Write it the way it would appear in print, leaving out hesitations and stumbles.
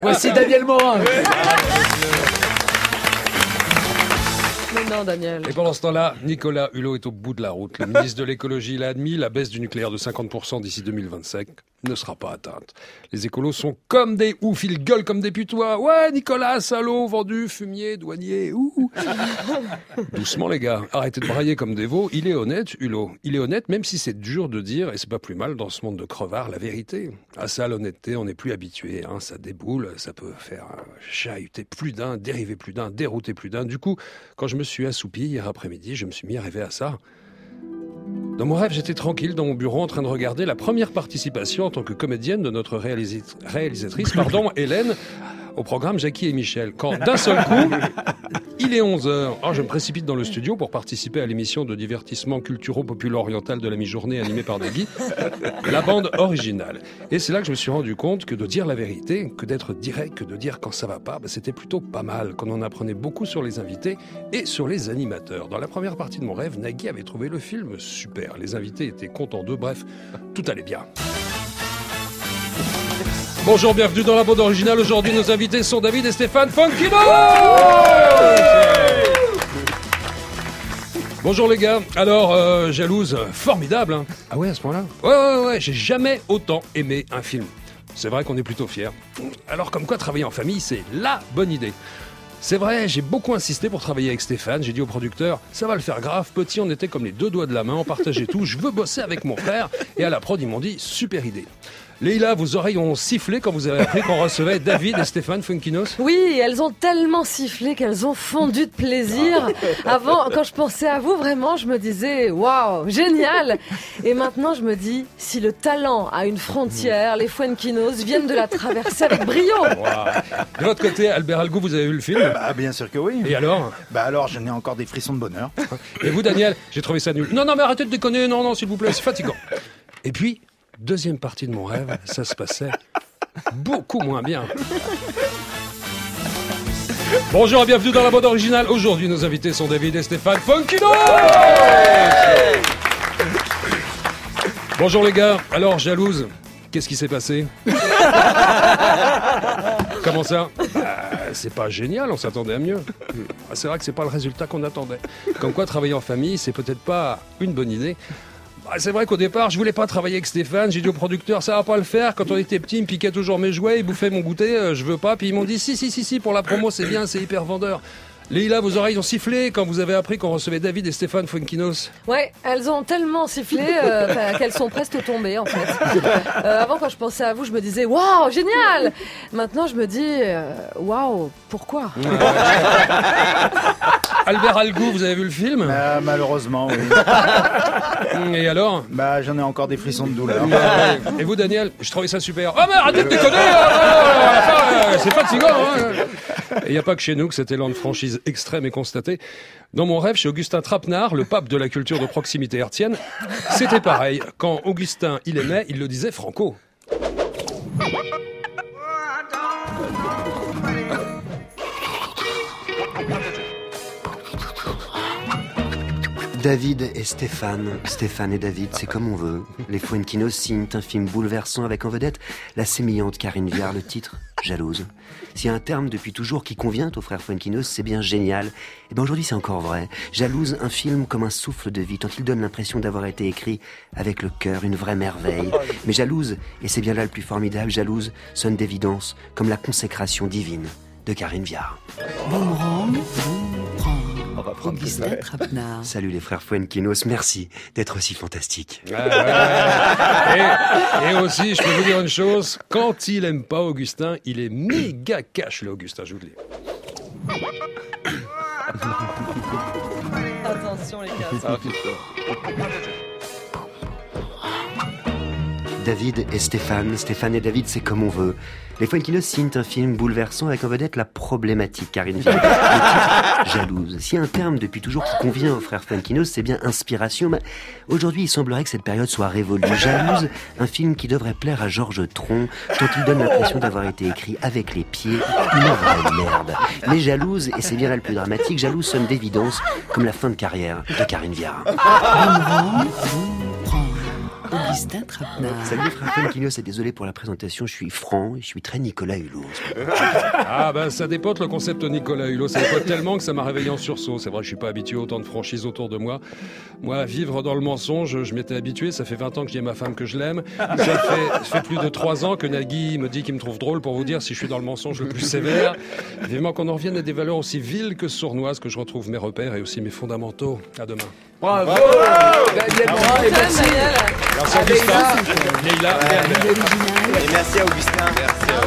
Voici Daniel Morin. Mais non, Daniel. Et pendant ce temps-là, Nicolas Hulot est au bout de la route. Le ministre de l'écologie l'a admis, la baisse du nucléaire de 50% d'ici 2025 ne sera pas atteinte. Les écolos sont comme des oufs, ils gueulent comme des putois. Ouais, Nicolas, salaud, vendu, fumier, douanier, ouh. Doucement les gars, arrêtez de brailler comme des veaux. Il est honnête, Hulot. Il est honnête, même si c'est dur de dire, et c'est pas plus mal dans ce monde de crevards, la vérité. À ça, l'honnêteté, on n'est plus habitué. Hein. Ça déboule, ça peut faire chahuter plus d'un, dériver plus d'un, dérouter plus d'un. Du coup, quand je me suis assoupi hier après-midi, je me suis mis à rêver à ça. Dans mon rêve, j'étais tranquille dans mon bureau en train de regarder la première participation en tant que comédienne de notre réalisatrice, Hélène, au programme Jackie et Michel. Quand d'un seul coup, il est 11h. Oh, je me précipite dans le studio pour participer à l'émission de divertissement culturo-populaire-oriental de la mi-journée animée par Nagui, la bande originale. Et c'est là que je me suis rendu compte que de dire la vérité, que d'être direct, que de dire quand ça va pas, c'était plutôt pas mal, qu'on en apprenait beaucoup sur les invités et sur les animateurs. Dans la première partie de mon rêve, Nagui avait trouvé le film super. Les invités étaient contents d'eux, bref, tout allait bien. Bonjour, bienvenue dans la bande originale. Aujourd'hui, nos invités sont David et Stéphane Funkino. Bonjour les gars. Alors, Jalouse, formidable, hein. Ah ouais, à ce point-là. Ouais, j'ai jamais autant aimé un film. C'est vrai qu'on est plutôt fiers. Alors, comme quoi travailler en famille, c'est la bonne idée. C'est vrai, j'ai beaucoup insisté pour travailler avec Stéphane. J'ai dit au producteur, ça va le faire grave. Petit, on était comme les deux doigts de la main, on partageait tout. Je veux bosser avec mon frère. Et à la prod, ils m'ont dit, super idée. Leïla, vos oreilles ont sifflé quand vous avez appris qu'on recevait David et Stéphane Funkinos? Oui, elles ont tellement sifflé qu'elles ont fondu de plaisir. Avant, quand je pensais à vous, vraiment, je me disais, waouh, génial. Et maintenant, je me dis, si le talent a une frontière, les Funkinos viennent de la traverser avec brio. Wow. De votre côté, Albert Algou, vous avez vu le film? Bien sûr que oui. Et alors? Alors, j'en ai encore des frissons de bonheur. Et vous, Daniel? J'ai trouvé ça nul. Non, mais arrêtez de déconner. Non, s'il vous plaît, c'est fatigant. Et puis, deuxième partie de mon rêve, ça se passait beaucoup moins bien. Bonjour et bienvenue dans la bande originale. Aujourd'hui, nos invités sont David et Stéphane Funkino. Bonjour les gars. Alors, Jalouse, qu'est-ce qui s'est passé? Comment ça? C'est pas génial, on s'attendait à mieux. C'est vrai que c'est pas le résultat qu'on attendait. Comme quoi, travailler en famille, c'est peut-être pas une bonne idée. C'est vrai qu'au départ, je voulais pas travailler avec Stéphane. J'ai dit au producteur, ça va pas le faire. Quand on était petit, il me piquait toujours mes jouets, il bouffait mon goûter, je veux pas. Puis ils m'ont dit, si, pour la promo, c'est bien, c'est hyper vendeur. Leïla, vos oreilles ont sifflé quand vous avez appris qu'on recevait David et Stéphane Funkinos. Ouais, elles ont tellement sifflé qu'elles sont presque tombées, en fait. Avant, quand je pensais à vous, je me disais, waouh, génial. Maintenant, je me dis, waouh, pourquoi? Albert Algou, vous avez vu le film? Malheureusement, oui. Et alors? J'en ai encore des frissons de douleur. Et vous, Daniel? Je trouvais ça super. Ah, mais arrêtez de déconner! C'est fatigant, hein. Et il n'y a pas que chez nous que cet élan de franchise extrême est constaté. Dans mon rêve, chez Augustin Trapenard, le pape de la culture de proximité hertzienne, c'était pareil. Quand Augustin, il aimait, il le disait franco. David et Stéphane et David, c'est comme on veut. Les Funkinos signent un film bouleversant avec en vedette la sémillante Karine Viard, le titre Jalouse. S'il y a un terme depuis toujours qui convient aux frères Funkinos, c'est bien génial. Et bien aujourd'hui c'est encore vrai. Jalouse, un film comme un souffle de vie, tant il donne l'impression d'avoir été écrit avec le cœur, une vraie merveille. Mais Jalouse, et c'est bien là le plus formidable, Jalouse sonne d'évidence comme la consécration divine de Karine Viard. Augustin Trapenard. Salut les frères Funkinos, merci d'être aussi fantastiques. Ouais. Et aussi, je peux vous dire une chose, quand il aime pas Augustin, il est méga cash, le Augustin, je vous le dis. Attention les gars. David et Stéphane et David, c'est comme on veut. Les Funkinos signent un film bouleversant avec en vedette la problématique Karine Viard. Le titre, Jalouse. Si un terme depuis toujours qui convient aux frères Funkinos, c'est bien inspiration. Mais aujourd'hui, il semblerait que cette période soit révolue. Jalouse, un film qui devrait plaire à Georges Tron, tant il donne l'impression d'avoir été écrit avec les pieds. Une vraie merde. Mais Jalouse, et c'est bien là le plus dramatique, Jalouse sonne d'évidence comme la fin de carrière de Karine Viard. Augustin Trapenard. Salut frère Funkinos, et désolé pour la présentation, je suis franc et je suis très Nicolas Hulot. Ah ben ça dépote le concept Nicolas Hulot, ça dépote tellement que ça m'a réveillé en sursaut. C'est vrai que je suis pas habitué à autant de franchise autour de moi. Moi, vivre dans le mensonge, je m'étais habitué, ça fait 20 ans que je dis à ma femme que je l'aime. Ça fait plus de 3 ans que Nagui me dit qu'il me trouve drôle pour vous dire si je suis dans le mensonge le plus sévère. Vivement qu'on en revienne à des valeurs aussi viles que sournoises, que je retrouve mes repères et aussi mes fondamentaux. À demain. Bravo Daniel Morin, et merci. Merci Augustin, Leïla et Albert. Original. Et merci à Augustin. Merci.